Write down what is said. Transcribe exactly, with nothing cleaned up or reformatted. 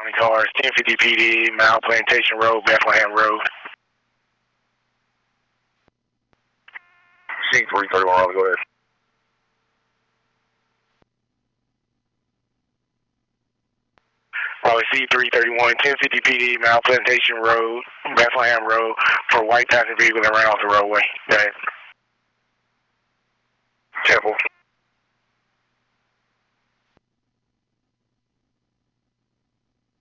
following cars, ten fifty P D, Mount Plantation Road, Bethlehem Road. C three thirty-one, go ahead. Probably C three thirty-one, ten fifty P D, Mount Plantation Road, Bethlehem Road, for a white passenger vehicle that ran off the roadway. Go ahead. Temple.